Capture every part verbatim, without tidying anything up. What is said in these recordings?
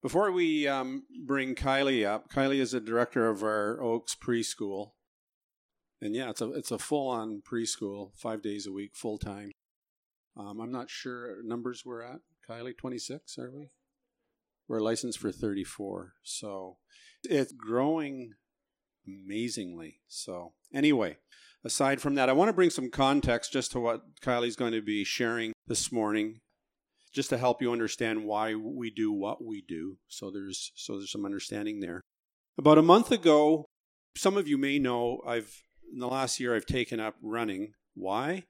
Before we um, bring Kylie up, Kylie is the director of our Oaks preschool. And yeah, it's a it's a full-on preschool, five days a week, full-time. Um, I'm not sure numbers we're at. Kylie, twenty-six, are we? We're licensed for thirty-four. So it's growing amazingly. So anyway, aside from that, I want to bring some context just to what Kylie's going to be sharing this morning, just to help you understand why we do what we do. So there's so there's some understanding there. About a month ago, some of you may know I've in the last year I've taken up running. Why?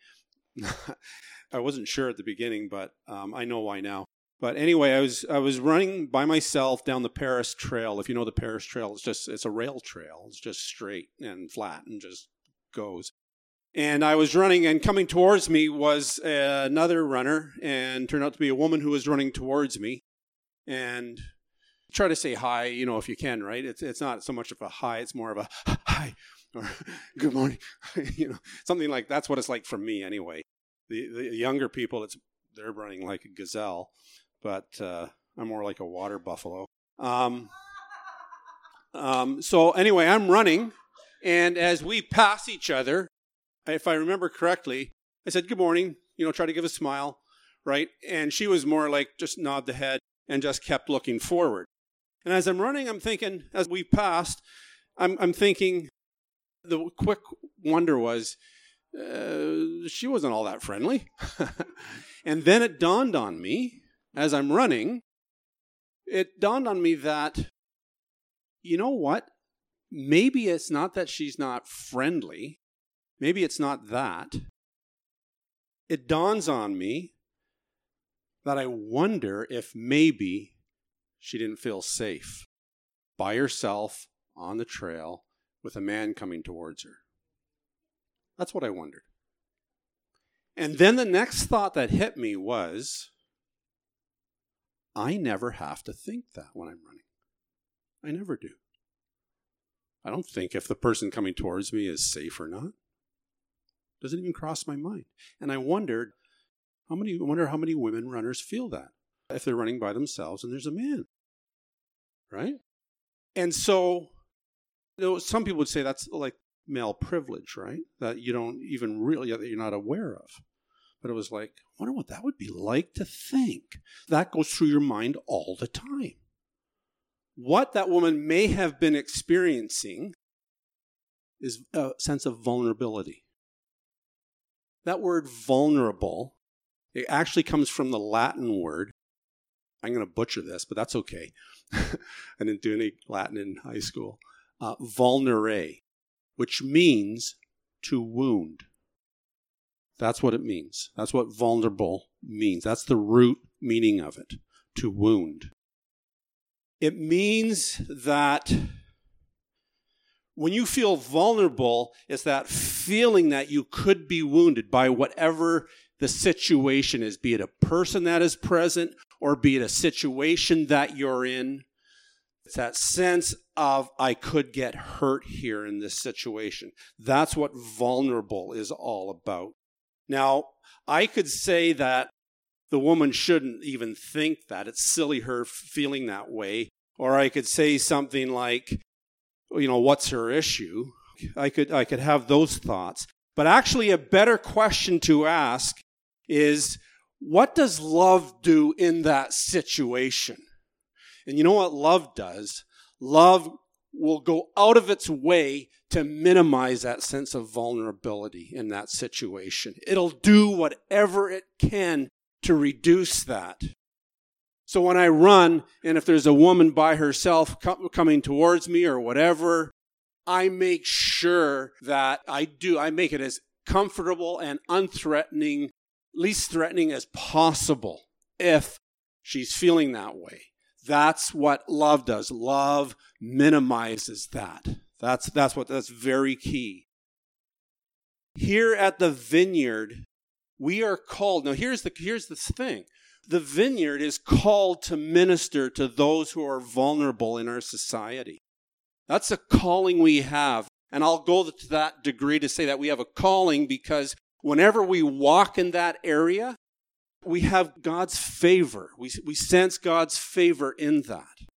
I wasn't sure at the beginning, but um, I know why now. But anyway, I was I was running by myself down the Paris Trail. If you know the Paris Trail, it's just it's a rail trail. It's just straight and flat and just goes. And I was running, and coming towards me was uh, another runner, and turned out to be a woman who was running towards me. And try to say hi, you know, if you can, right? It's it's not so much of a hi, it's more of a hi or good morning, you know, something like that's what it's like for me anyway. The the younger people, it's they're running like a gazelle, but uh, I'm more like a water buffalo. Um, um, so anyway, I'm running, and as we pass each other, if I remember correctly, I said, good morning, you know, try to give a smile, right? And she was more like just nod the head and just kept looking forward. And as I'm running, I'm thinking, as we passed, I'm, I'm thinking, the quick wonder was, uh, she wasn't all that friendly. And then it dawned on me, as I'm running, it dawned on me that, you know what? Maybe it's not that she's not friendly. Maybe it's not that. It dawns on me that I wonder if maybe she didn't feel safe by herself on the trail with a man coming towards her. That's what I wondered. And then the next thought that hit me was, I never have to think that when I'm running. I never do. I don't think if the person coming towards me is safe or not. Doesn't even cross my mind. And I wondered, how many, I wonder how many women runners feel that if they're running by themselves and there's a man, right? And so, you know, some people would say that's like male privilege, right? That you don't even really, that you're not aware of. But it was like, I wonder what that would be like to think. That goes through your mind all the time. What that woman may have been experiencing is a sense of vulnerability. That word vulnerable, it actually comes from the Latin word. I'm going to butcher this, but that's okay. I didn't do any Latin in high school. Uh, vulnere, which means to wound. That's what it means. That's what vulnerable means. That's the root meaning of it, to wound. It means that when you feel vulnerable, it's that feeling that you could be wounded by whatever the situation is, be it a person that is present or be it a situation that you're in. It's that sense of, I could get hurt here in this situation. That's what vulnerable is all about. Now, I could say that the woman shouldn't even think that. It's silly her feeling that way. Or I could say something like, you know, what's her issue? I could I could have those thoughts. But actually a better question to ask is, what does love do in that situation? And you know what love does? Love will go out of its way to minimize that sense of vulnerability in that situation. It'll do whatever it can to reduce that. So when I run, and if there's a woman by herself coming towards me or whatever, I make sure that I do, I make it as comfortable and unthreatening, least threatening as possible if she's feeling that way. That's what love does. Love minimizes that. That's, that's what, that's very key. Here at the Vineyard, we are called, now here's the, here's the thing. The Vineyard is called to minister to those who are vulnerable in our society. That's a calling we have. And I'll go to that degree to say that we have a calling because whenever we walk in that area, we have God's favor. We, we sense God's favor in that.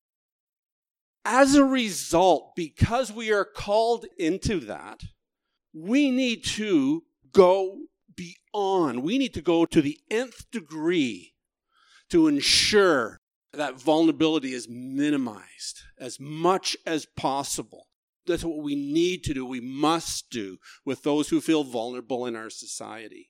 as a result, because we are called into that, we need to go beyond. We need to go to the nth degree to ensure that vulnerability is minimized as much as possible. That's what we need to do, we must do with those who feel vulnerable in our society.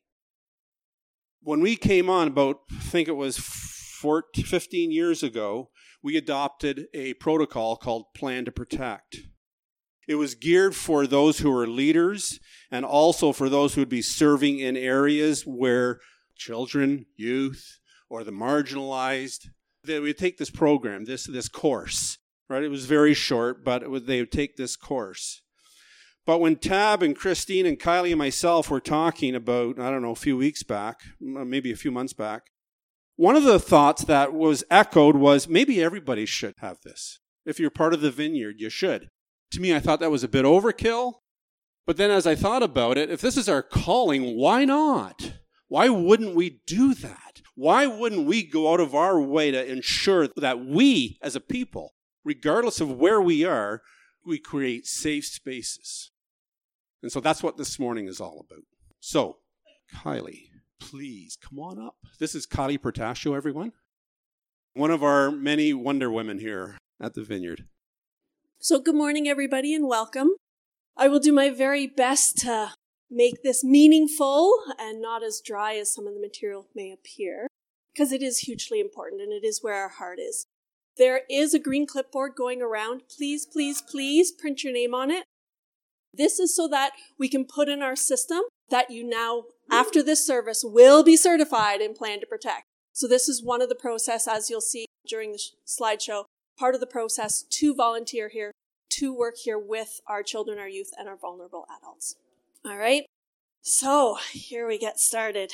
When we came on about, I think it was fourteen, fifteen years ago, we adopted a protocol called Plan to Protect. It was geared for those who are leaders and also for those who would be serving in areas where children, youth, or the marginalized, they would take this program, this, this course, right? It was very short, but it was, they would take this course. But when Tab and Christine and Kylie and myself were talking about, I don't know, a few weeks back, maybe a few months back, one of the thoughts that was echoed was maybe everybody should have this. If you're part of the vineyard, you should. To me, I thought that was a bit overkill. But then as I thought about it, if this is our calling, why not? Why wouldn't we do that? Why wouldn't we go out of our way to ensure that we, as a people, regardless of where we are, we create safe spaces? And so that's what this morning is all about. So, Kylie, please come on up. This is Kylie Portascio, everyone. One of our many Wonder Women here at the Vineyard. So good morning, everybody, and welcome. I will do my very best to make this meaningful and not as dry as some of the material may appear, because it is hugely important and it is where our heart is. There is a green clipboard going around. Please, please, please print your name on it. This is so that we can put in our system that you now, after this service, will be certified in Plan to Protect. So this is one of the process, as you'll see during the slideshow, part of the process to volunteer here, to work here with our children, our youth, and our vulnerable adults. All right, so here we get started.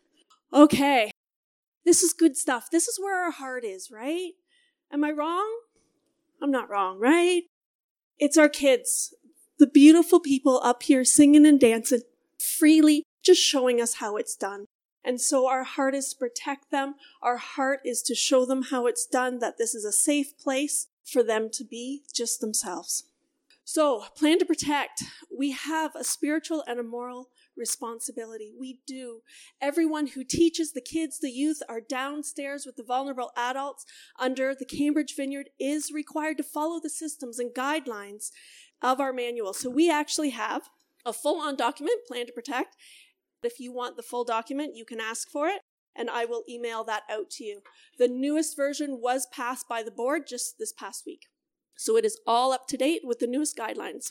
Okay, this is good stuff. This is where our heart is, right? Am I wrong? I'm not wrong, right? It's our kids, the beautiful people up here singing and dancing freely, just showing us how it's done. And so our heart is to protect them. Our heart is to show them how it's done, that this is a safe place for them to be just themselves. So, Plan to Protect. We have a spiritual and a moral responsibility. We do. Everyone who teaches the kids, the youth, are downstairs with the vulnerable adults under the Cambridge Vineyard is required to follow the systems and guidelines of our manual. So we actually have a full-on document, Plan to Protect. If you want the full document, you can ask for it, and I will email that out to you. The newest version was passed by the board just this past week. So it is all up to date with the newest guidelines.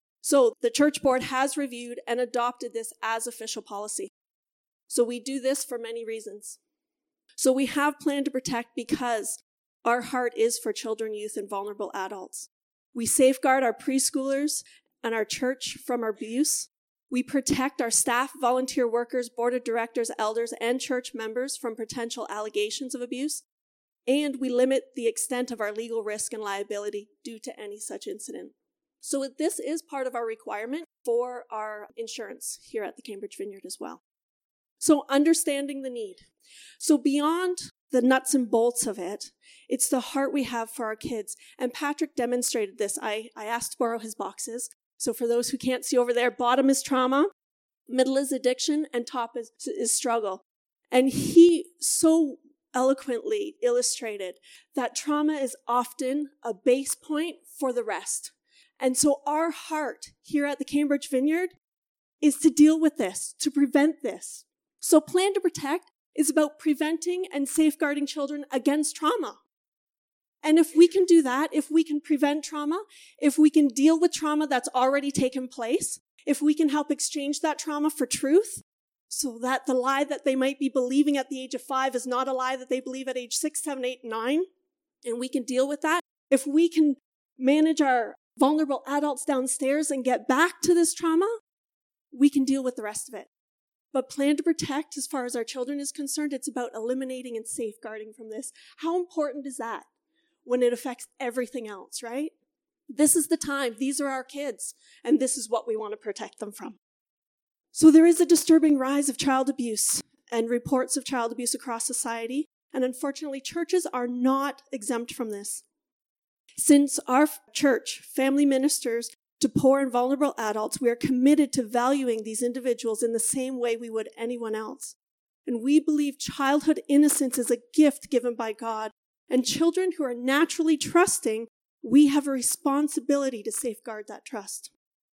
So the church board has reviewed and adopted this as official policy. So we do this for many reasons. So we have Plan to Protect because our heart is for children, youth, and vulnerable adults. We safeguard our preschoolers and our church from abuse. We protect our staff, volunteer workers, board of directors, elders, and church members from potential allegations of abuse. And we limit the extent of our legal risk and liability due to any such incident. So this is part of our requirement for our insurance here at the Cambridge Vineyard as well. So understanding the need. So beyond the nuts and bolts of it, it's the heart we have for our kids. And Patrick demonstrated this. I, I asked to borrow his boxes. So for those who can't see over there, bottom is trauma, middle is addiction, and top is, is struggle. And he so eloquently illustrated that trauma is often a base point for the rest. And so our heart here at the Cambridge Vineyard is to deal with this, to prevent this. So Plan to Protect is about preventing and safeguarding children against trauma. And if we can do that, if we can prevent trauma, if we can deal with trauma that's already taken place, if we can help exchange that trauma for truth, so that the lie that they might be believing at the age of five is not a lie that they believe at age six, seven, eight, nine, and we can deal with that, if we can manage our vulnerable adults downstairs and get back to this trauma, we can deal with the rest of it. But Plan to Protect, as far as our children is concerned, it's about eliminating and safeguarding from this. How important is that when it affects everything else, right? This is the time. These are our kids, and this is what we want to protect them from. So there is a disturbing rise of child abuse and reports of child abuse across society, and unfortunately, churches are not exempt from this. Since our church, Family Ministers to Poor and Vulnerable Adults, we are committed to valuing these individuals in the same way we would anyone else. And we believe childhood innocence is a gift given by God. And children who are naturally trusting, we have a responsibility to safeguard that trust.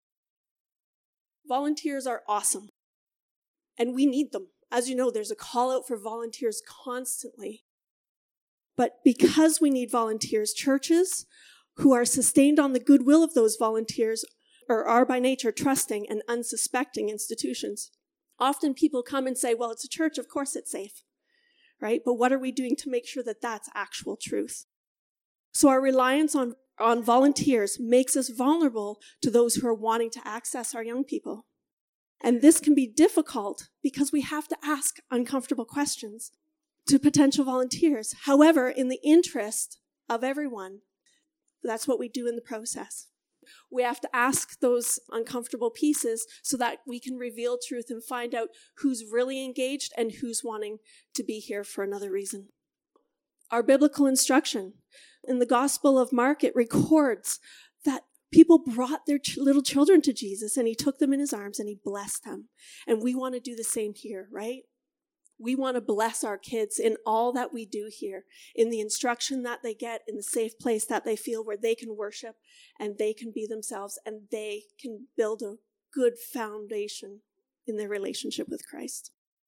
Volunteers are awesome. And we need them. As you know, there's a call out for volunteers constantly. But because we need volunteers, churches who are sustained on the goodwill of those volunteers or are by nature trusting and unsuspecting institutions. Often people come and say, well, it's a church, of course it's safe, right? But what are we doing to make sure that that's actual truth? So our reliance on, on volunteers makes us vulnerable to those who are wanting to access our young people. And this can be difficult because we have to ask uncomfortable questions to potential volunteers. However, in the interest of everyone, that's what we do in the process. We have to ask those uncomfortable pieces so that we can reveal truth and find out who's really engaged and who's wanting to be here for another reason. Our biblical instruction in the Gospel of Mark, it records that people brought their ch- little children to Jesus and he took them in his arms and he blessed them. And we want to do the same here, right? We want to bless our kids in all that we do here, in the instruction that they get, in the safe place that they feel where they can worship and they can be themselves and they can build a good foundation in their relationship with Christ.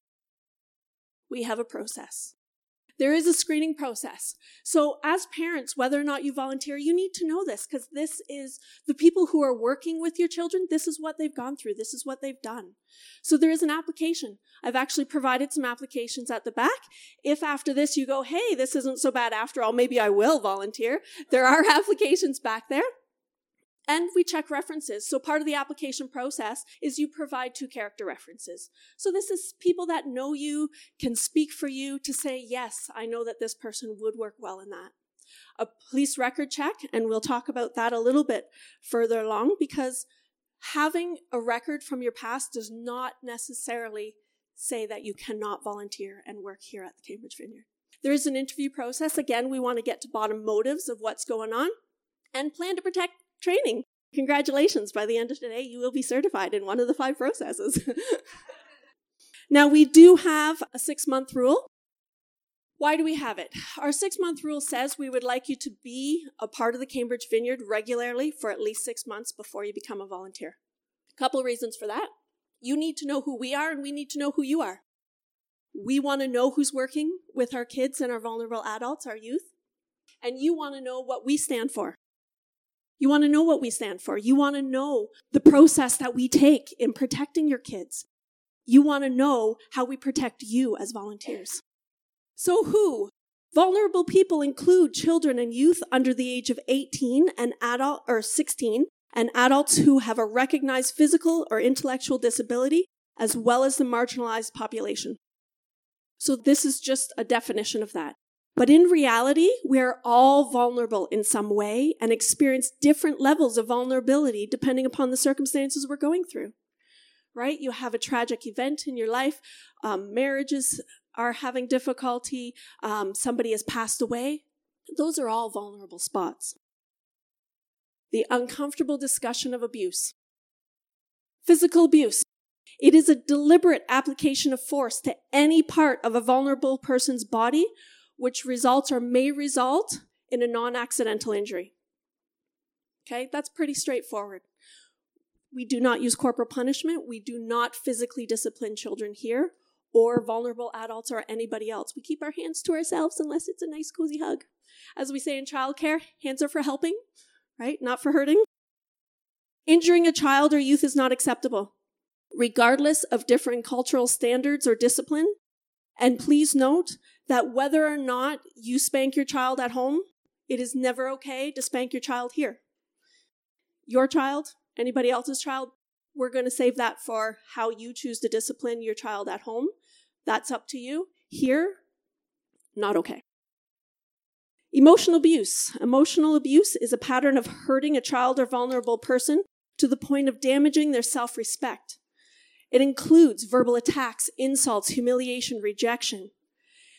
We have a process. There is a screening process. So as parents, whether or not you volunteer, you need to know this because this is the people who are working with your children. This is what they've gone through. This is what they've done. So there is an application. I've actually provided some applications at the back. If after this you go, hey, this isn't so bad after all, maybe I will volunteer. There are applications back there. And we check references. So part of the application process is you provide two character references. So this is people that know you, can speak for you to say, yes, I know that this person would work well in that. A police record check, and we'll talk about that a little bit further along, because having a record from your past does not necessarily say that you cannot volunteer and work here at the Cambridge Vineyard. There is an interview process. Again, we want to get to bottom motives of what's going on and plan to protect training. Congratulations. By the end of today, you will be certified in one of the five processes. Now, we do have a six-month rule. Why do we have it? Our six-month rule says we would like you to be a part of the Cambridge Vineyard regularly for at least six months before you become a volunteer. A couple of reasons for that. You need to know who we are, and we need to know who you are. We want to know who's working with our kids and our vulnerable adults, our youth. And you want to know what we stand for. You want to know what we stand for. You want to know the process that we take in protecting your kids. You want to know how we protect you as volunteers. So who? Vulnerable people include children and youth under the age of eighteen and adult or sixteen, and adults who have a recognized physical or intellectual disability, as well as the marginalized population. So this is just a definition of that. But in reality, we are all vulnerable in some way and experience different levels of vulnerability depending upon the circumstances we're going through, right? You have a tragic event in your life. Um, marriages are having difficulty. Um, somebody has passed away. Those are all vulnerable spots. The uncomfortable discussion of abuse. Physical abuse. It is a deliberate application of force to any part of a vulnerable person's body which results or may result in a non-accidental injury. Okay, that's pretty straightforward. We do not use corporal punishment. We do not physically discipline children here or vulnerable adults or anybody else. We keep our hands to ourselves unless it's a nice, cozy hug. As we say in childcare, hands are for helping, right? Not for hurting. Injuring a child or youth is not acceptable, regardless of differing cultural standards or discipline. And please note that whether or not you spank your child at home, it is never okay to spank your child here. Your child, anybody else's child, we're going to save that for how you choose to discipline your child at home. That's up to you. Here, not okay. Emotional abuse. Emotional abuse is a pattern of hurting a child or vulnerable person to the point of damaging their self-respect. It includes verbal attacks, insults, humiliation, rejection.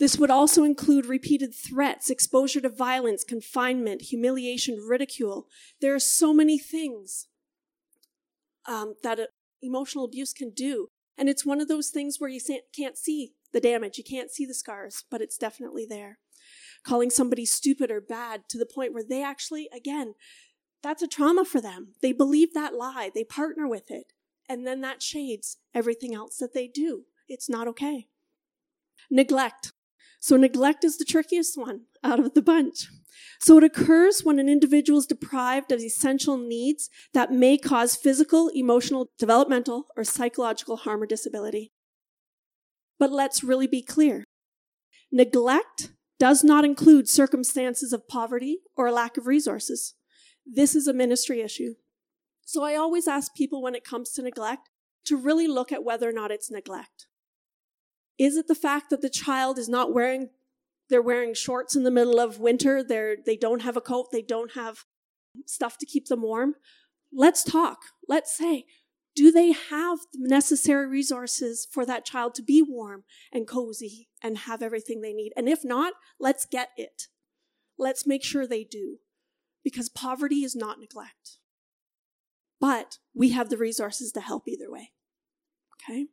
This would also include repeated threats, exposure to violence, confinement, humiliation, ridicule. There are so many things um, that uh, emotional abuse can do. And it's one of those things where you can't see the damage, you can't see the scars, but it's definitely there. Calling somebody stupid or bad to the point where they actually, again, that's a trauma for them. They believe that lie, they partner with it, and then that shades everything else that they do. It's not okay. Neglect. So neglect is the trickiest one out of the bunch. So it occurs when an individual is deprived of essential needs that may cause physical, emotional, developmental, or psychological harm or disability. But let's really be clear. Neglect does not include circumstances of poverty or lack of resources. This is a ministry issue. So I always ask people when it comes to neglect to really look at whether or not it's neglect. Is it the fact that the child is not wearing, they're wearing shorts in the middle of winter, they're, they don't have a coat, they don't have stuff to keep them warm? Let's talk. Let's say, do they have the necessary resources for that child to be warm and cozy and have everything they need? And if not, let's get it. Let's make sure they do. Because poverty is not neglect. But we have the resources to help either way. Okay?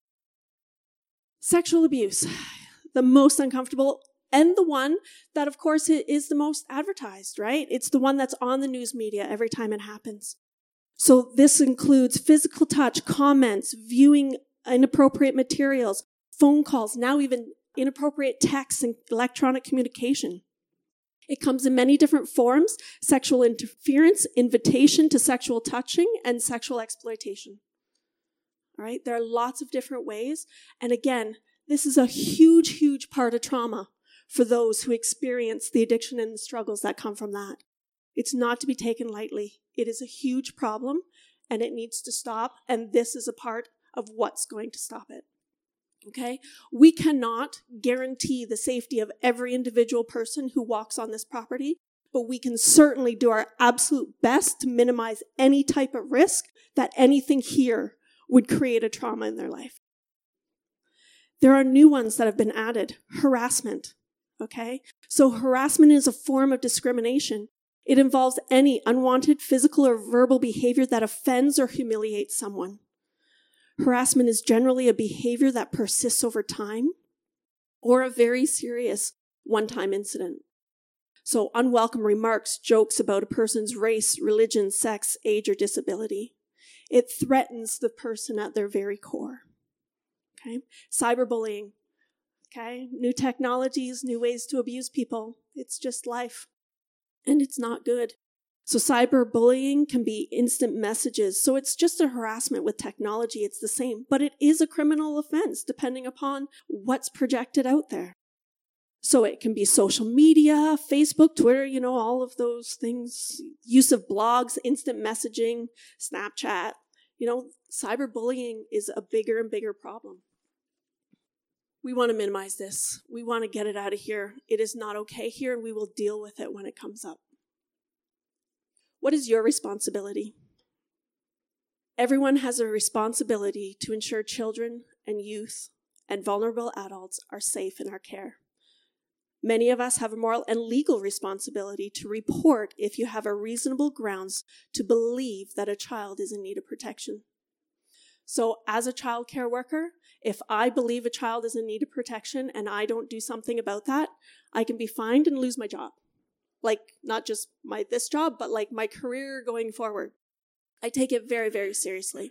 Sexual abuse, the most uncomfortable and the one that, of course, is the most advertised, right? It's the one that's on the news media every time it happens. So this includes physical touch, comments, viewing inappropriate materials, phone calls, now even inappropriate texts and electronic communication. It comes in many different forms: sexual interference, invitation to sexual touching, and sexual exploitation. All right, there are lots of different ways. And again, this is a huge, huge part of trauma for those who experience the addiction and the struggles that come from that. It's not to be taken lightly. It is a huge problem, and it needs to stop, and this is a part of what's going to stop it. Okay? We cannot guarantee the safety of every individual person who walks on this property, but we can certainly do our absolute best to minimize any type of risk that anything here would create a trauma in their life. There are new ones that have been added. Harassment. Okay? So harassment is a form of discrimination. It involves any unwanted physical or verbal behavior that offends or humiliates someone. Harassment is generally a behavior that persists over time or a very serious one-time incident. So unwelcome remarks, jokes about a person's race, religion, sex, age, or disability. It threatens the person at their very core. Okay? Cyberbullying. Okay? New technologies, new ways to abuse people. It's just life. And it's not good. So cyberbullying can be instant messages. So it's just a harassment with technology. It's the same. But it is a criminal offense depending upon what's projected out there. So it can be social media, Facebook, Twitter, you know, all of those things. Use of blogs, instant messaging, Snapchat. You know, cyberbullying is a bigger and bigger problem. We want to minimize this. We want to get it out of here. It is not okay here, and we will deal with it when it comes up. What is your responsibility? Everyone has a responsibility to ensure children and youth and vulnerable adults are safe in our care. Many of us have a moral and legal responsibility to report if you have a reasonable grounds to believe that a child is in need of protection. So as a child care worker, if I believe a child is in need of protection and I don't do something about that, I can be fined and lose my job. Like, not just my this job, but like my career going forward. I take it very, very seriously.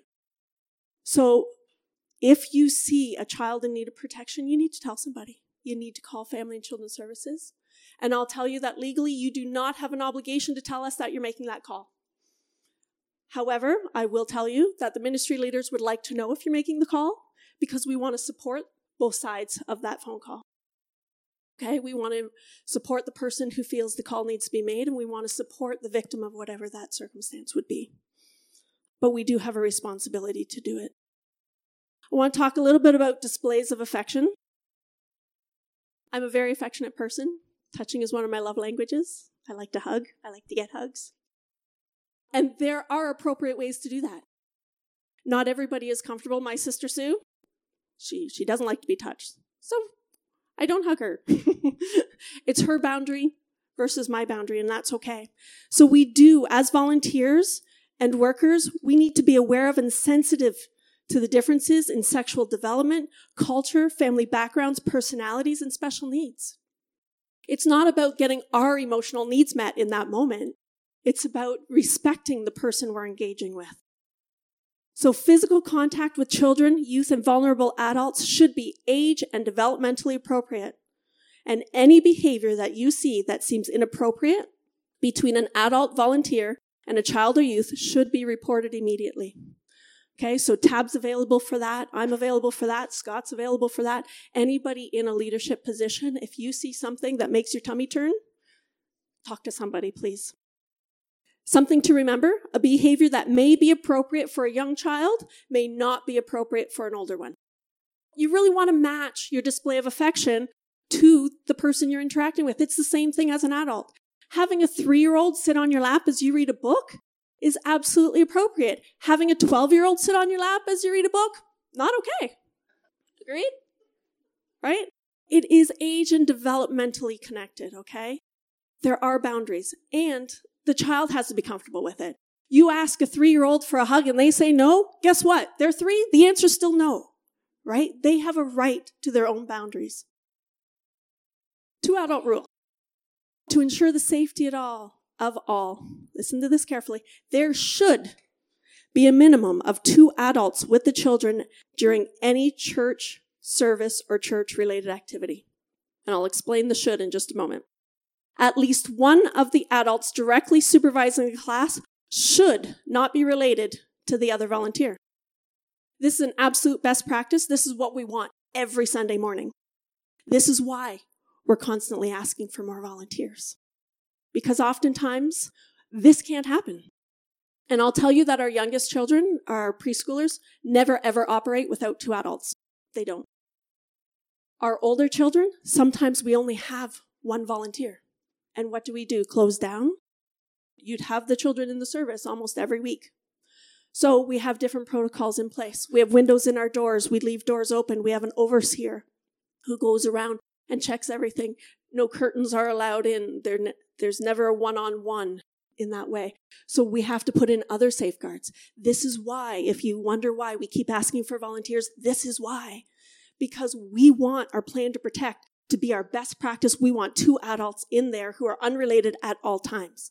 So if you see a child in need of protection, you need to tell somebody. You need to call Family and Children's Services. And I'll tell you that legally, you do not have an obligation to tell us that you're making that call. However, I will tell you that the ministry leaders would like to know if you're making the call because we want to support both sides of that phone call. Okay, we want to support the person who feels the call needs to be made, and we want to support the victim of whatever that circumstance would be. But we do have a responsibility to do it. I want to talk a little bit about displays of affection. I'm a very affectionate person. Touching is one of my love languages. I like to hug. I like to get hugs. And there are appropriate ways to do that. Not everybody is comfortable. My sister Sue, she, she doesn't like to be touched. So I don't hug her. It's her boundary versus my boundary, and that's okay. So we do, as volunteers and workers, we need to be aware of and sensitive to the differences in sexual development, culture, family backgrounds, personalities, and special needs. It's not about getting our emotional needs met in that moment. It's about respecting the person we're engaging with. So physical contact with children, youth, and vulnerable adults should be age and developmentally appropriate. And any behavior that you see that seems inappropriate between an adult volunteer and a child or youth should be reported immediately. Okay, so Tab's available for that. I'm available for that. Scott's available for that. Anybody in a leadership position, if you see something that makes your tummy turn, talk to somebody, please. Something to remember, a behavior that may be appropriate for a young child may not be appropriate for an older one. You really want to match your display of affection to the person you're interacting with. It's the same thing as an adult. Having a three-year-old sit on your lap as you read a book is absolutely appropriate. Having a twelve-year-old sit on your lap as you read a book, not okay. Agreed? Right? It is age and developmentally connected, okay? There are boundaries, and the child has to be comfortable with it. You ask a three-year-old for a hug and they say no, guess what? They're three, the answer's still no, right? They have a right to their own boundaries. Two adult rule. To ensure the safety at all, of all, listen to this carefully, there should be a minimum of two adults with the children during any church service or church-related activity. And I'll explain the should in just a moment. At least one of the adults directly supervising the class should not be related to the other volunteer. This is an absolute best practice. This is what we want every Sunday morning. This is why we're constantly asking for more volunteers. Because oftentimes, this can't happen. And I'll tell you that our youngest children, our preschoolers, never ever operate without two adults. They don't. Our older children, sometimes we only have one volunteer. And what do we do? Close down? You'd have the children in the service almost every week. So we have different protocols in place. We have windows in our doors. We leave doors open. We have an overseer who goes around and checks everything. No curtains are allowed in. There ne- there's never a one-on-one in that way. So we have to put in other safeguards. This is why, if you wonder why we keep asking for volunteers, this is why. Because we want our plan to protect to be our best practice. We want two adults in there who are unrelated at all times.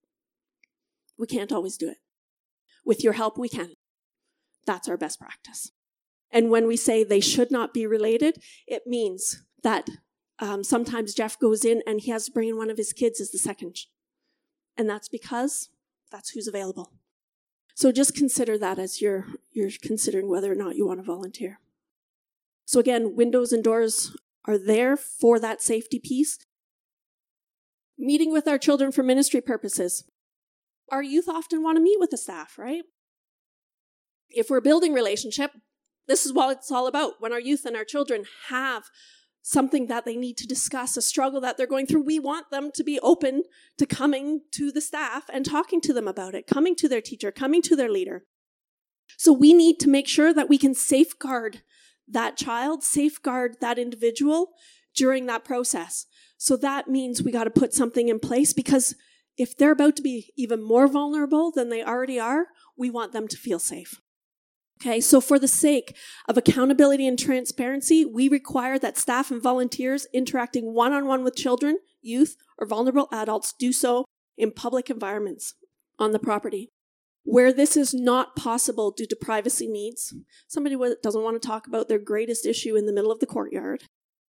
We can't always do it. With your help, we can. That's our best practice. And when we say they should not be related, it means that um, sometimes Jeff goes in and he has to bring in one of his kids as the second. And that's because that's who's available. So just consider that as you're, you're considering whether or not you want to volunteer. So again, windows and doors are there for that safety piece. Meeting with our children for ministry purposes. Our youth often want to meet with the staff, right? If we're building relationship, this is what it's all about. When our youth and our children have something that they need to discuss, a struggle that they're going through, we want them to be open to coming to the staff and talking to them about it, coming to their teacher, coming to their leader. So we need to make sure that we can safeguard that child, safeguard that individual during that process. So that means we got to put something in place, because if they're about to be even more vulnerable than they already are, we want them to feel safe. Okay, so for the sake of accountability and transparency, we require that staff and volunteers interacting one-on-one with children, youth, or vulnerable adults do so in public environments on the property. Where this is not possible due to privacy needs, somebody doesn't want to talk about their greatest issue in the middle of the courtyard,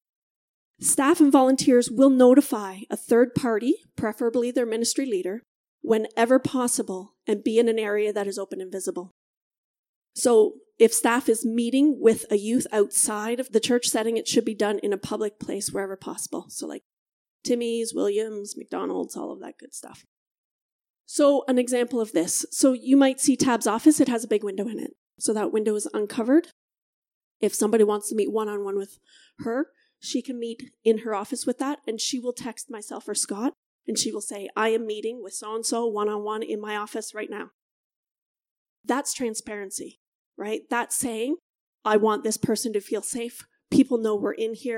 staff and volunteers will notify a third party, preferably their ministry leader, whenever possible, and be in an area that is open and visible. So if staff is meeting with a youth outside of the church setting, it should be done in a public place wherever possible. So like Timmy's, Williams, McDonald's, all of that good stuff. So an example of this. So you might see Tab's office. It has a big window in it. So that window is uncovered. If somebody wants to meet one-on-one with her, she can meet in her office with that, and she will text myself or Scott, and she will say, I am meeting with so-and-so one-on-one in my office right now. That's transparency, right? That's saying, I want this person to feel safe. People know we're in here,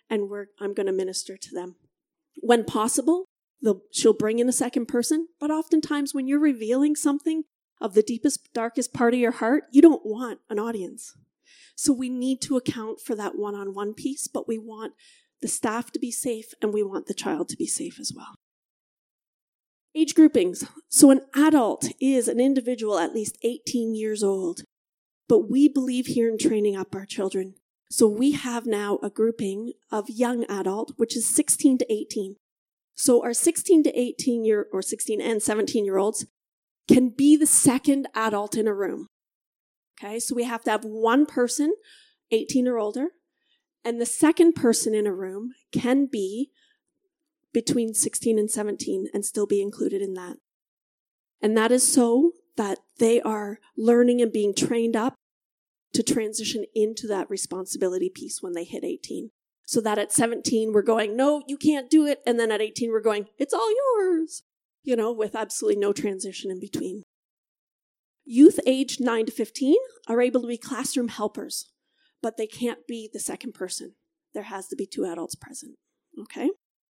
and we're, I'm going to minister to them. When possible, she'll bring in a second person, but oftentimes when you're revealing something of the deepest, darkest part of your heart, you don't want an audience. So we need to account for that one-on-one piece, but we want the staff to be safe and we want the child to be safe as well. Age groupings. So an adult is an individual at least eighteen years old, but we believe here in training up our children. So we have now a grouping of young adult, which is sixteen to eighteen. So our sixteen to eighteen year, or sixteen and seventeen year olds can be the second adult in a room. Okay, so we have to have one person, eighteen or older, and the second person in a room can be between sixteen and seventeen and still be included in that. And that is so that they are learning and being trained up to transition into that responsibility piece when they hit eighteen. So that at seventeen, we're going, no, you can't do it. And then at eighteen, we're going, it's all yours, you know, with absolutely no transition in between. Youth aged nine to fifteen are able to be classroom helpers, but they can't be the second person. There has to be two adults present, okay?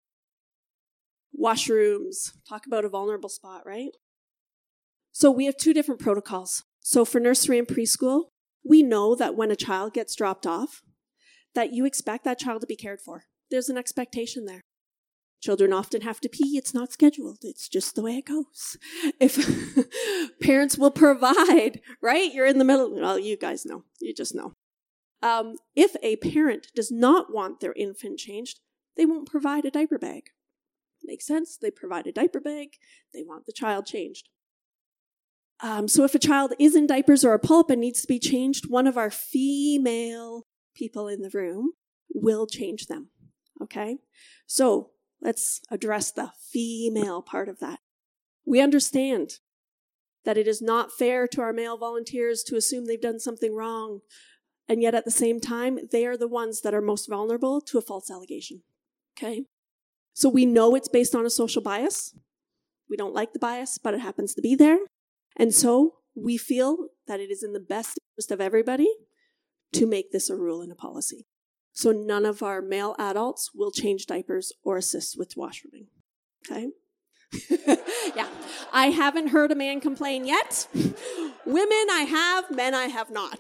Washrooms, talk about a vulnerable spot, right? So we have two different protocols. So for nursery and preschool, we know that when a child gets dropped off, that you expect that child to be cared for. There's an expectation there. Children often have to pee. It's not scheduled. It's just the way it goes. If parents will provide, right? You're in the middle. Well, you guys know. You just know. Um, if a parent does not want their infant changed, they won't provide a diaper bag. Makes sense. They provide a diaper bag. They want the child changed. Um, so if a child is in diapers or a pull-up and needs to be changed, one of our female people in the room will change them. Okay? So let's address the female part of that. We understand that it is not fair to our male volunteers to assume they've done something wrong, and yet at the same time, they are the ones that are most vulnerable to a false allegation. Okay? So we know it's based on a social bias. We don't like the bias, but it happens to be there. And so we feel that it is in the best interest of everybody to make this a rule and a policy. So none of our male adults will change diapers or assist with washrooming. Okay? Yeah. I haven't heard a man complain yet. Women I have, men I have not.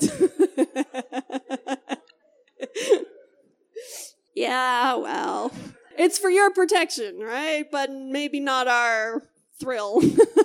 Yeah, well, it's for your protection, right? But maybe not our thrill.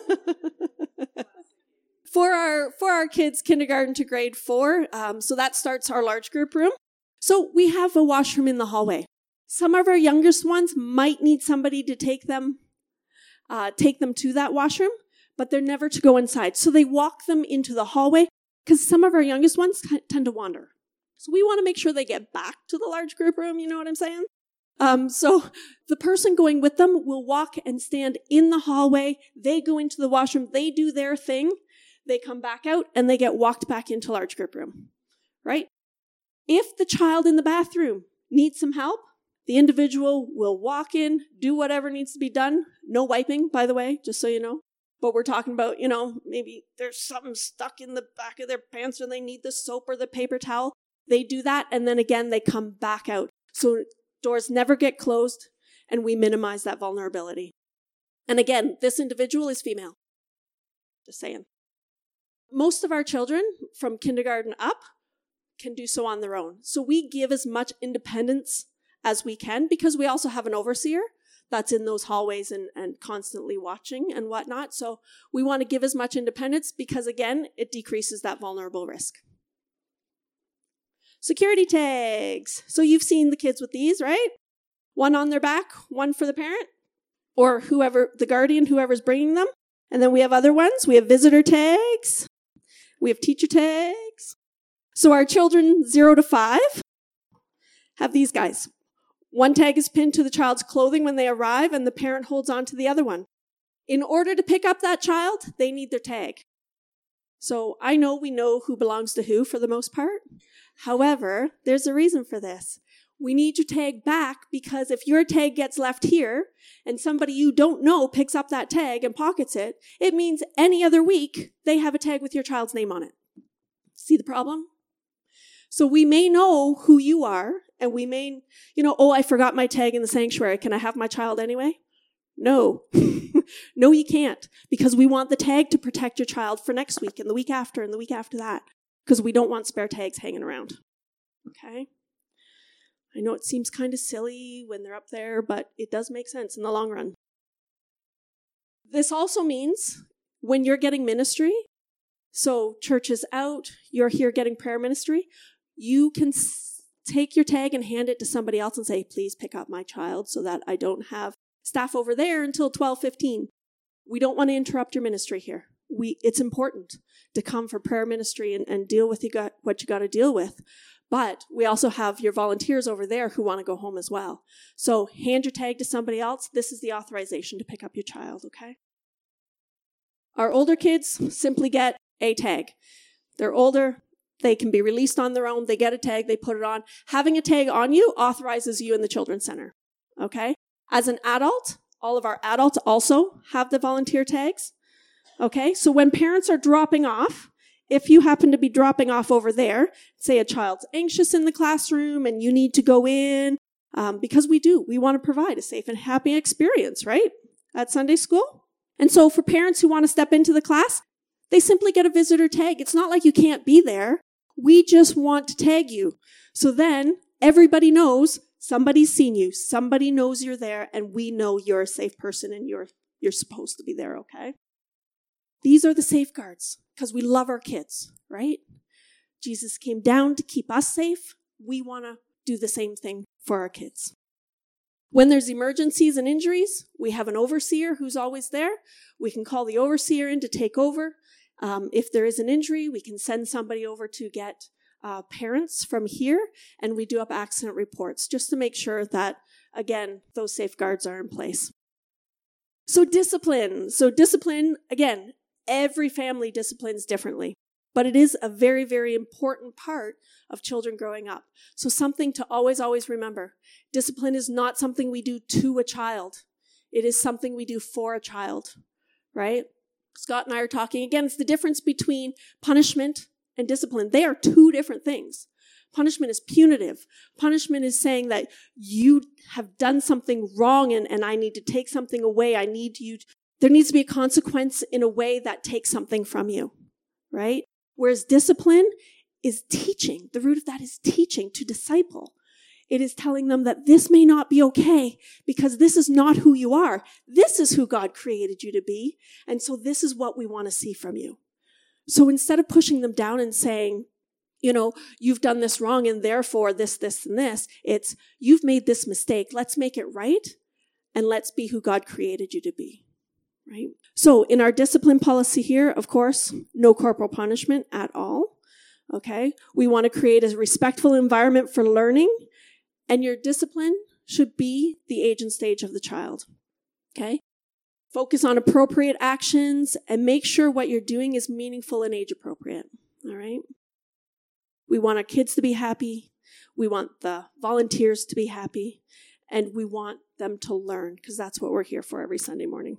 For our for our kids, kindergarten to grade four, um, so that starts our large group room. So we have a washroom in the hallway. Some of our youngest ones might need somebody to take them, uh, take them to that washroom, but they're never to go inside. So they walk them into the hallway because some of our youngest ones t- tend to wander. So we want to make sure they get back to the large group room. You know what I'm saying? Um, so the person going with them will walk and stand in the hallway. They go into the washroom. They do their thing. They come back out and they get walked back into large group room, right? If the child in the bathroom needs some help, the individual will walk in, do whatever needs to be done. No wiping, by the way, just so you know. But we're talking about, you know, maybe there's something stuck in the back of their pants or they need the soap or the paper towel. They do that and then again they come back out. So doors never get closed and we minimize that vulnerability. And again, this individual is female. Just saying. Most of our children from kindergarten up can do so on their own. So we give as much independence as we can because we also have an overseer that's in those hallways and, and constantly watching and whatnot. So we want to give as much independence because, again, it decreases that vulnerable risk. Security tags. So you've seen the kids with these, right? One on their back, one for the parent or whoever, the guardian, whoever's bringing them. And then we have other ones. We have visitor tags. We have teacher tags. So our children zero to five have these guys. One tag is pinned to the child's clothing when they arrive and the parent holds on to the other one. In order to pick up that child, they need their tag. So I know we know who belongs to who for the most part. However, there's a reason for this. We need your tag back because if your tag gets left here and somebody you don't know picks up that tag and pockets it, it means any other week they have a tag with your child's name on it. See the problem? So we may know who you are And we may, you know, oh, I forgot my tag in the sanctuary. Can I have my child anyway? No. No, you can't. Because we want the tag to protect your child for next week and the week after and the week after that. Because we don't want spare tags hanging around. Okay? I know it seems kind of silly when they're up there, but it does make sense in the long run. This also means when you're getting ministry, so church is out, you're here getting prayer ministry, you can s- take your tag and hand it to somebody else and say, please pick up my child so that I don't have staff over there until twelve fifteen. We don't want to interrupt your ministry here. We It's important to come for prayer ministry and, and deal with you got, what you got to deal with. But we also have your volunteers over there who want to go home as well. So hand your tag to somebody else. This is the authorization to pick up your child, okay? Our older kids simply get a tag. They're older. They can be released on their own. They get a tag. They put it on. Having a tag on you authorizes you in the Children's Center, okay? As an adult, all of our adults also have the volunteer tags, okay? So when parents are dropping off, if you happen to be dropping off over there, say a child's anxious in the classroom and you need to go in, um, because we do. We want to provide a safe and happy experience, right, at Sunday school? And so for parents who want to step into the class, they simply get a visitor tag. It's not like you can't be there. We just want to tag you. So then everybody knows somebody's seen you. Somebody knows you're there, and we know you're a safe person and you're you're supposed to be there, okay? These are the safeguards because we love our kids, right? Jesus came down to keep us safe. We want to do the same thing for our kids. When there's emergencies and injuries, we have an overseer who's always there. We can call the overseer in to take over. Um, if there is an injury, we can send somebody over to get uh, parents from here, and we do up accident reports just to make sure that, again, those safeguards are in place. So discipline. So discipline, again, every family disciplines differently, but it is a very, very important part of children growing up. So something to always, always remember. Discipline is not something we do to a child. It is something we do for a child, right? Scott and I are talking, again, it's the difference between punishment and discipline. They are two different things. Punishment is punitive. Punishment is saying that you have done something wrong and, and I need to take something away. I need you. To, there needs to be a consequence in a way that takes something from you, right? Whereas discipline is teaching. The root of that is teaching, to disciple. It is telling them that this may not be okay because this is not who you are. This is who God created you to be. And so this is what we want to see from you. So instead of pushing them down and saying, you know, you've done this wrong and therefore this, this, and this, it's you've made this mistake. Let's make it right and let's be who God created you to be, right? So in our discipline policy here, of course, no corporal punishment at all, okay? We want to create a respectful environment for learning, and your discipline should be the age and stage of the child, okay? Focus on appropriate actions and make sure what you're doing is meaningful and age appropriate, all right? We want our kids to be happy. We want the volunteers to be happy. And we want them to learn because that's what we're here for every Sunday morning.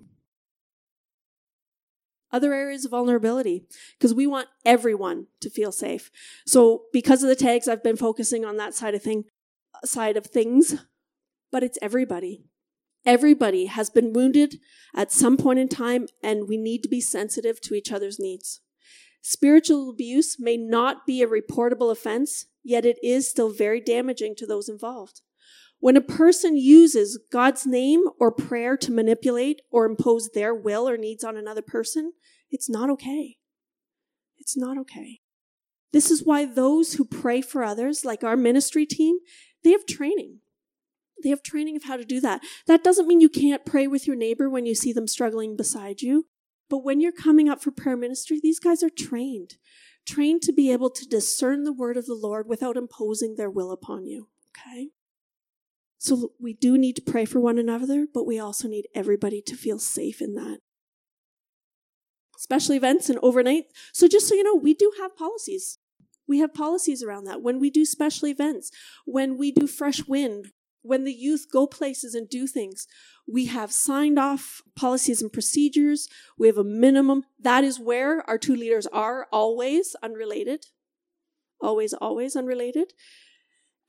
Other areas of vulnerability, because we want everyone to feel safe. So because of the tags, I've been focusing on that side of thing, side of things, but it's everybody. Everybody has been wounded at some point in time, and we need to be sensitive to each other's needs. Spiritual abuse may not be a reportable offense, yet it is still very damaging to those involved. When a person uses God's name or prayer to manipulate or impose their will or needs on another person, it's not okay. It's not okay. This is why those who pray for others, like our ministry team, they have training. They have training of how to do that. That doesn't mean you can't pray with your neighbor when you see them struggling beside you. But when you're coming up for prayer ministry, these guys are trained. Trained to be able to discern the word of the Lord without imposing their will upon you. Okay? So we do need to pray for one another, but we also need everybody to feel safe in that. Special events and overnight. So just so you know, we do have policies. We have policies around that. When we do special events, when we do Fresh Wind, when the youth go places and do things, we have signed off policies and procedures. We have a minimum. That is where our two leaders are always unrelated. Always, always unrelated.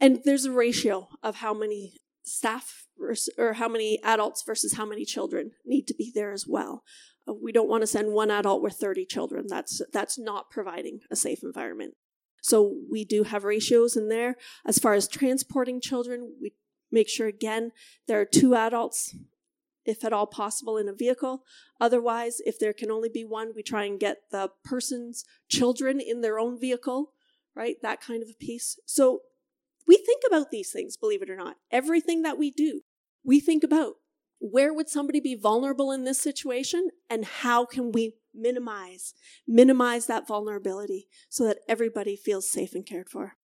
And there's a ratio of how many staff versus, or how many adults versus how many children need to be there as well. Uh, we don't want to send one adult with thirty children. That's that's not providing a safe environment. So we do have ratios in there. As far as transporting children, we make sure, again, there are two adults, if at all possible, in a vehicle. Otherwise, if there can only be one, we try and get the person's children in their own vehicle, right? That kind of a piece. So we think about these things, believe it or not. Everything that we do, we think about where would somebody be vulnerable in this situation and how can we minimize, minimize that vulnerability so that everybody feels safe and cared for.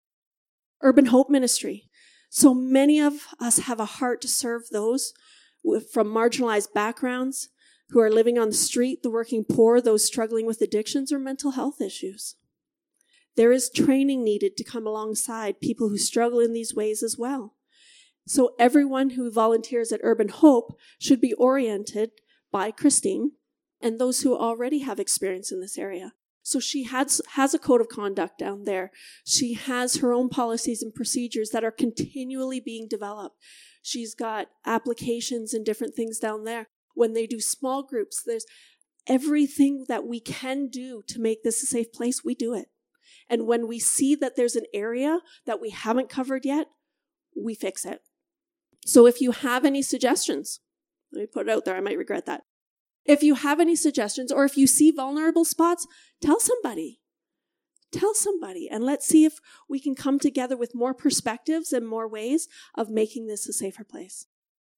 Urban Hope Ministry. So many of us have a heart to serve those from marginalized backgrounds who are living on the street, the working poor, those struggling with addictions or mental health issues. There is training needed to come alongside people who struggle in these ways as well. So everyone who volunteers at Urban Hope should be oriented by Christine and those who already have experience in this area. So she has, has a code of conduct down there. She has her own policies and procedures that are continually being developed. She's got applications and different things down there. When they do small groups, there's everything that we can do to make this a safe place, we do it. And when we see that there's an area that we haven't covered yet, we fix it. So if you have any suggestions, let me put it out there, I might regret that. If you have any suggestions, or if you see vulnerable spots, tell somebody. Tell somebody, and let's see if we can come together with more perspectives and more ways of making this a safer place.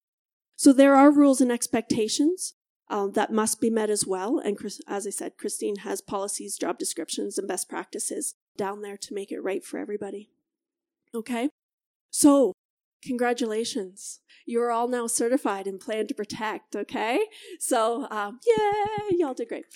So there are rules and expectations um, that must be met as well. And Chris, as I said, Christine has policies, job descriptions, and best practices down there to make it right for everybody. Okay? So, congratulations. You're all now certified in Plan to Protect, okay? So, um, yay, y'all did great.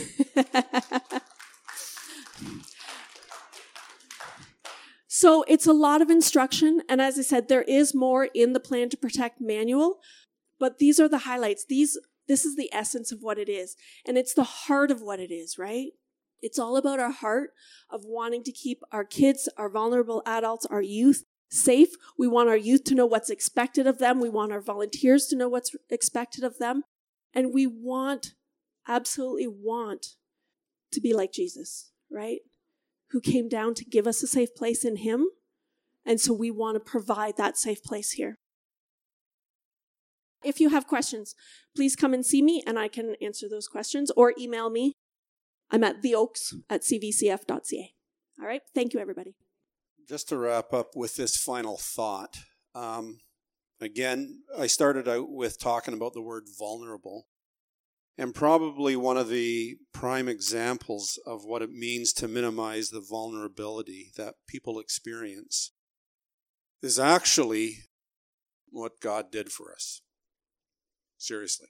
So it's a lot of instruction, and as I said, there is more in the Plan to Protect manual, but these are the highlights. These, this is the essence of what it is, and it's the heart of what it is, right? It's all about our heart of wanting to keep our kids, our vulnerable adults, our youth safe. We want our youth to know what's expected of them. We want our volunteers to know what's expected of them, and we want, absolutely want, to be like Jesus, right? Who came down to give us a safe place in him. And so we want to provide that safe place here. If you have questions, please come and see me and I can answer those questions, or email me. I'm at the oaks at c v c f dot c a. All right. Thank you, everybody. Just to wrap up with this final thought. Um, again, I started out with talking about the word vulnerable. And probably one of the prime examples of what it means to minimize the vulnerability that people experience is actually what God did for us. Seriously.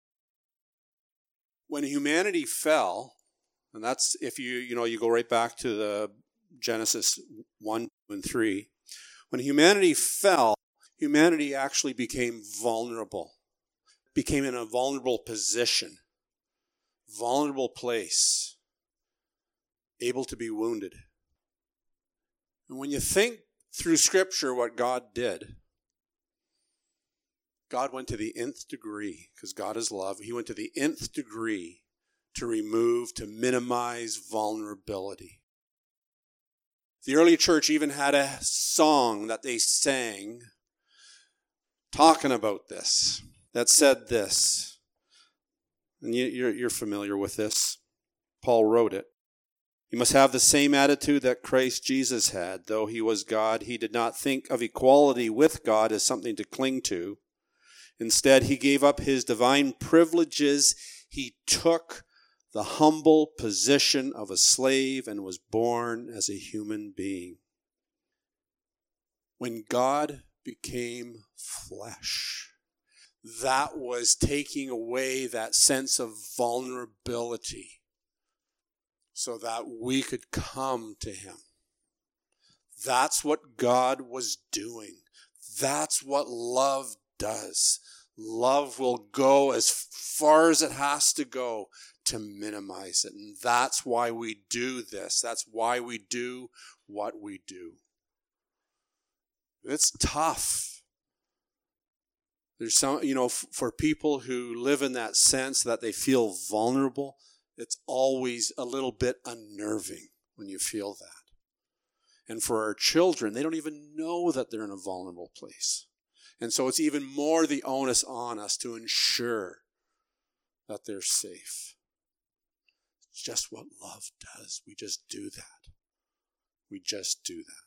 When humanity fell, and that's if you, you know, you go right back to the Genesis one and three, when humanity fell, humanity actually became vulnerable. Became in a vulnerable position, vulnerable place, able to be wounded. And when you think through Scripture what God did, God went to the nth degree, because God is love, he went to the nth degree to remove, to minimize vulnerability. The early church even had a song that they sang talking about this. That said this, and you're, you're familiar with this. Paul wrote it. You must have the same attitude that Christ Jesus had. Though he was God, he did not think of equality with God as something to cling to. Instead, he gave up his divine privileges. He took the humble position of a slave and was born as a human being. When God became flesh, that was taking away that sense of vulnerability so that we could come to him. That's what God was doing. That's what love does. Love will go as far as it has to go to minimize it. And that's why we do this. That's why we do what we do. It's tough. There's some, you know, f- for people who live in that sense that they feel vulnerable, it's always a little bit unnerving when you feel that. And for our children, they don't even know that they're in a vulnerable place. And so it's even more the onus on us to ensure that they're safe. It's just what love does. We just do that. We just do that.